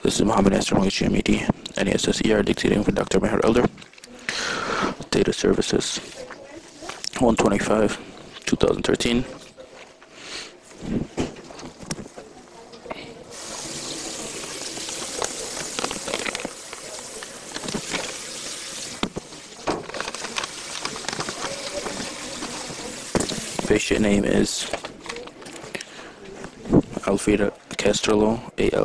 This is Mohammed Nasser Moish MED, NASSER, dictating for Dr. Meher Elder. Data Services 125, 2013. Patient name is Alfreda Castrello,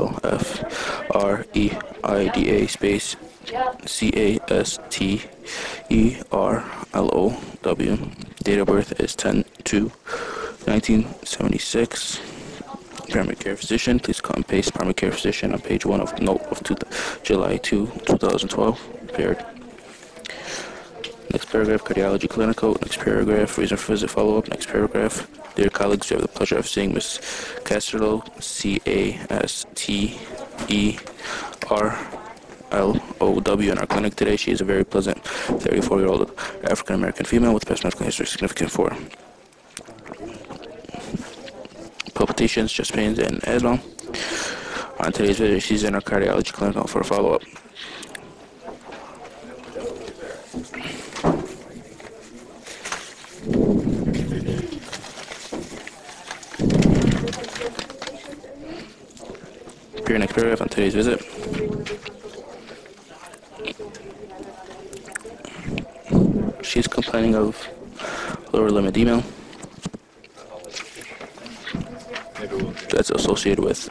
ALFREIDA space CASTERLOW. Date of birth is 10/2/1976. Primary care physician. Please cut and paste primary care physician on page 1 of note of July 2, 2012. Prepared. Next paragraph, cardiology clinical. Next paragraph, reason for visit follow-up. Next paragraph, dear colleagues, we have the pleasure of seeing Miss Casterlo, Casterlow, in our clinic today. She is a very pleasant 34-year-old African-American female with past medical history significant for palpitations, chest pains, and asthma. On today's visit, she's in our cardiology clinic for a follow-up. Your next paragraph on today's visit. She's complaining of lower limb edema that's associated with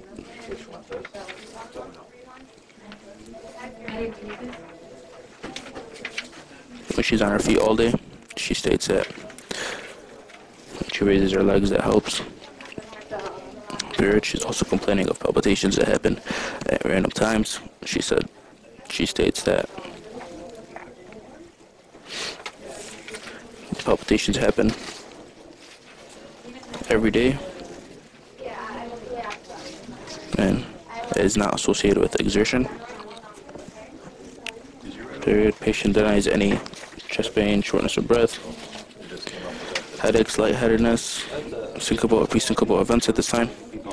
when she's on her feet all day. She states that when she raises her legs, that helps. Period. She's also complaining of palpitations that happen at random times. She states that palpitations happen every day and is not associated with exertion. Period. Patient denies any chest pain, shortness of breath, headaches, lightheadedness, syncopal or pre-syncopal events at this time.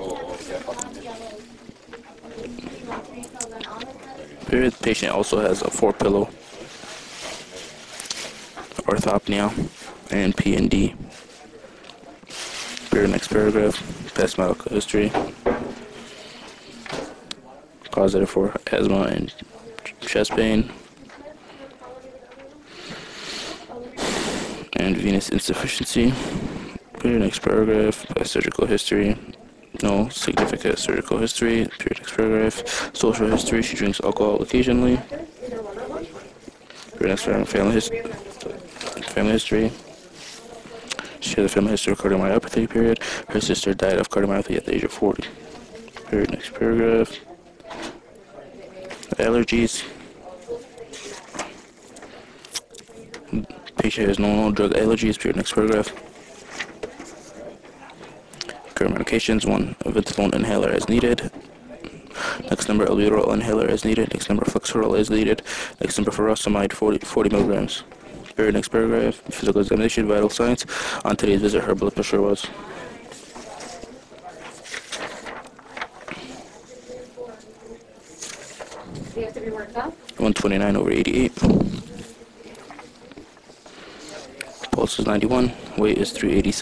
Period. The patient also has a 4-pillow orthopnea and P&D. Period. Next paragraph. Past medical history. Causative for asthma and chest pain and venous insufficiency. Period. Next paragraph. Past surgical history. No significant surgical history. Period. Next paragraph. Social history. She drinks alcohol occasionally. Period. Next paragraph. Family history. She has a family history of cardiomyopathy. Period. Her sister died of cardiomyopathy at the age of 40. Period. Next paragraph. Allergies. Patient has no drug allergies. Period. Next paragraph. Current medications: 1 Ventolin inhaler as needed. Next number albuterol inhaler as needed. Next number flexerol as needed. Next number furosemide 40 milligrams. Period. Next paragraph. Physical examination, vital signs. On today's visit, her blood pressure was 129/88. Pulse is 91. Weight is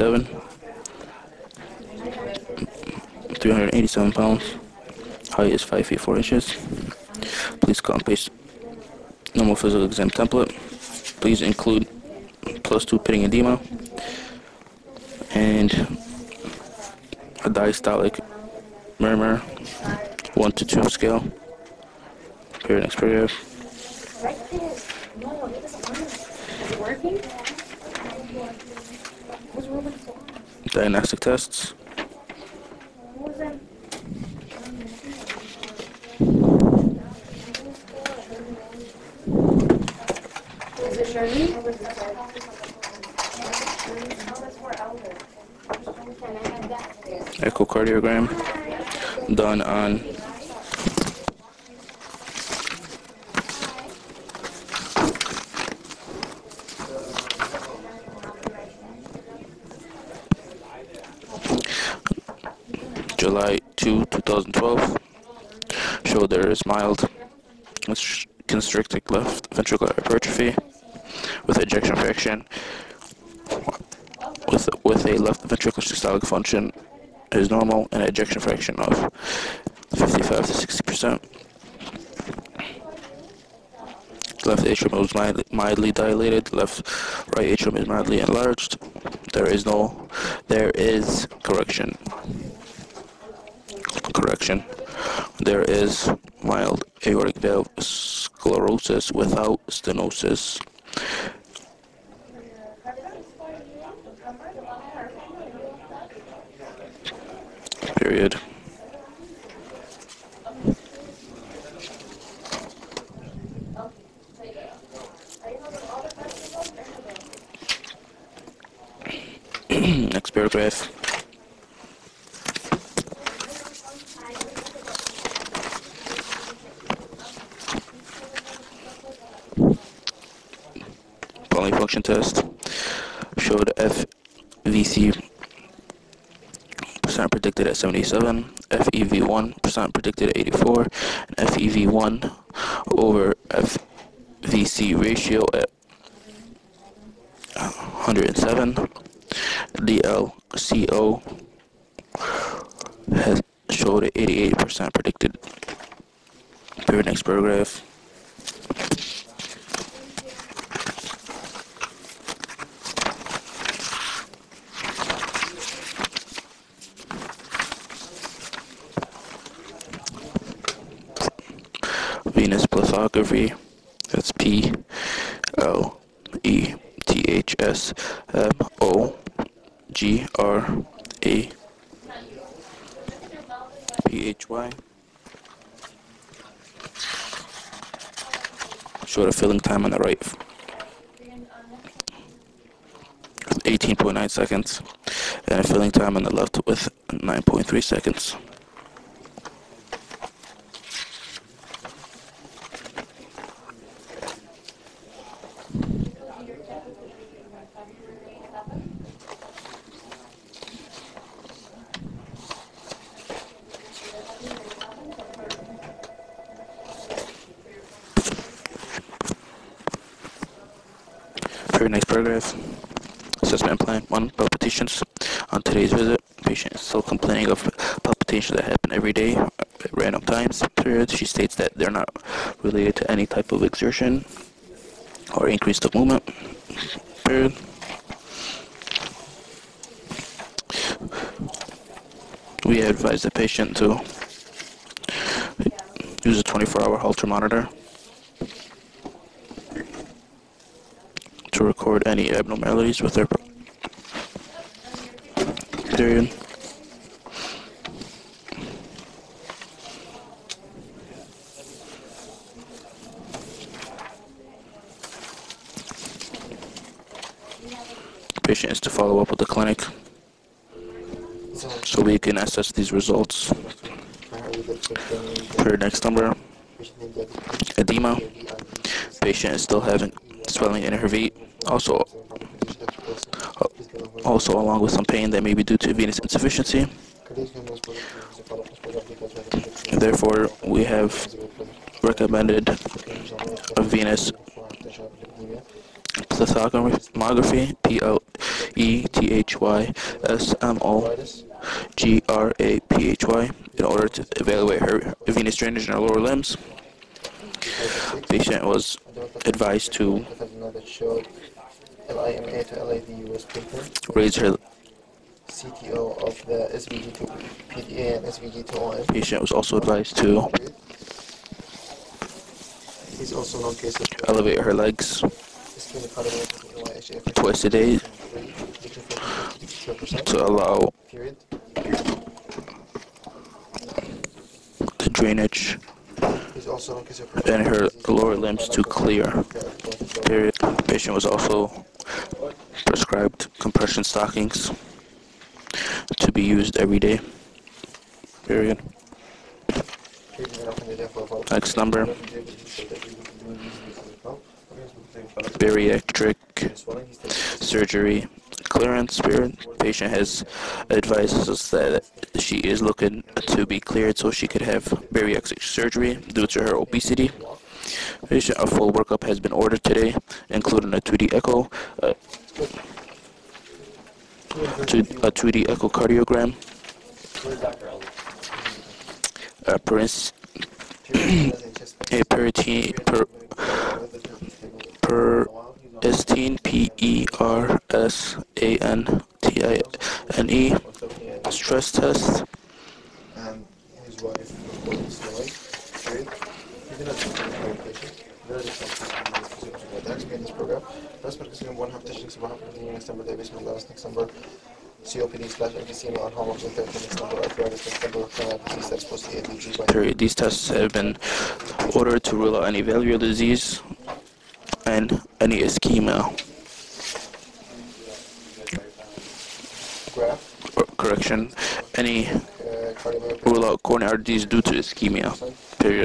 387 pounds. Height is 5 feet 4 inches. Please cut and paste normal physical exam template. Please include +2 pitting edema and a diastolic murmur 1 to 2 scale. Period. Next paragraph. Diagnostic tests. Is it Shirley? Echocardiogram done on July 2, 2012. show there is mild constricted left ventricular hypertrophy with ejection fraction with a left ventricular systolic function is normal and ejection fraction of 55 to 60%. Left atrium is mildly dilated. Left right atrium is mildly enlarged. There is correction. There is mild aortic valve sclerosis without stenosis. Period. Next paragraph. Pulmonary function test showed FVC percent predicted at 77, FEV1 percent predicted at 84, and FEV1 over FVC ratio at 107. DLCO has showed 88% predicted. Period. Next paragraph. Venous plethysmography. That's PLETHSMOGRAPhy. Showed a filling time on the right 18.9 seconds and a filling time on the left with 9.3 seconds. For next paragraph, assessment plan 1, palpitations. On today's visit, patient is still complaining of palpitations that happen every day at random times. Period. She states that they're not related to any type of exertion or increase of movement. Period. We advise the patient to use a 24-hour Holter monitor to record any abnormalities with their period. Patient is to follow up with the clinic so we can assess these results. Per next number, edema. Patient is still having swelling in her V. Also along with some pain that may be due to venous insufficiency. Therefore, we have recommended a venous plethysmography, PLETHYSMOGRAPHY, in order to evaluate her venous drainage in her lower limbs. Patient was advised to raise her CTO of the SVG2 PDA and SVG2OM. Patient was also advised to elevate her legs twice a day to allow the drainage in her lower limbs to clear. Period. Patient was also prescribed compression stockings to be used every day. Period. Next number. Bariatric surgery clearance. Period. Patient has advised us that she is looking to be cleared so she could have bariatric surgery due to her obesity. Patient, a full workup has been ordered today, including a 2D echo, a 2D echocardiogram, Where's Dr. Elder? a parens- Period as in chest a pain. peristine, PERSTANE, stress test. And his wife reported snowing. Period. He did not just medication. There is some that's in this program. First medication, one repetition, one repetition, next number, diabetes mellitus, next number, COPD slash emphysema on hormones and therapy, next number, arthritis, next number, disease that's supposed to be ABG by Period. These tests have been ordered to rule out any valvular disease and any ischemia. graph, Correction, any cardiomyopathy, rule out coronary disease due to ischemia. Period.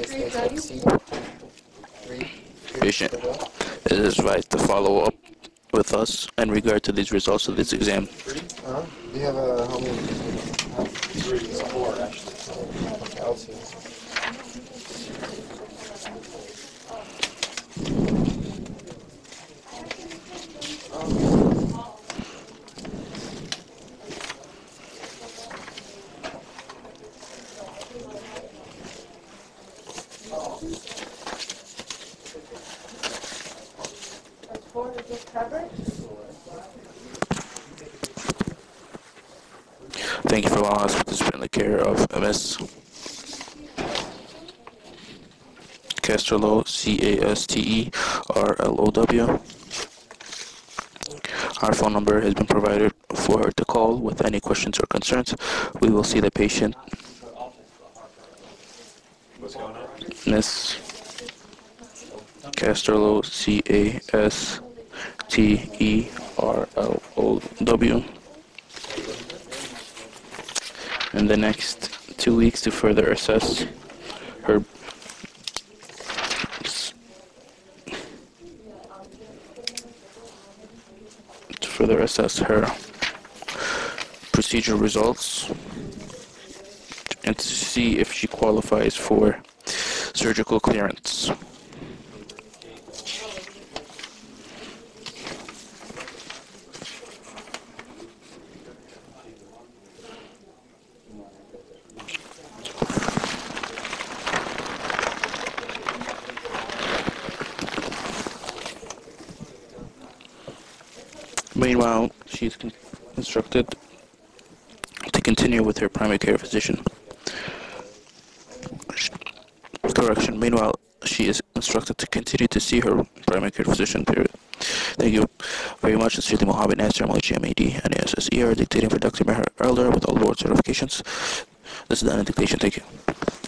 Patient is advised to follow up with us in regard to these results of this exam. Do you have a how many? 3 or 4, actually. Okay, I'll see. That's 4 to get covered. Thank you for allowing us to participate in the care of Ms. Casterlow, Casterlow. Our phone number has been provided for her to call with any questions or concerns. We will see the patient, What's going on? Ms. Casterlow, Casterlow, in the next 2 weeks to further assess her procedure results and to see if she qualifies for surgical clearance. Meanwhile, she is instructed to continue with her primary care physician. Correction. Meanwhile, she is instructed to continue to see her primary care physician. Period. Thank you very much. Sincerely, Mohammed Nasser, MLHMAD, and ASSER, dictating for Dr. Meher Elder with all board certifications. This is the end of dictation. Thank you.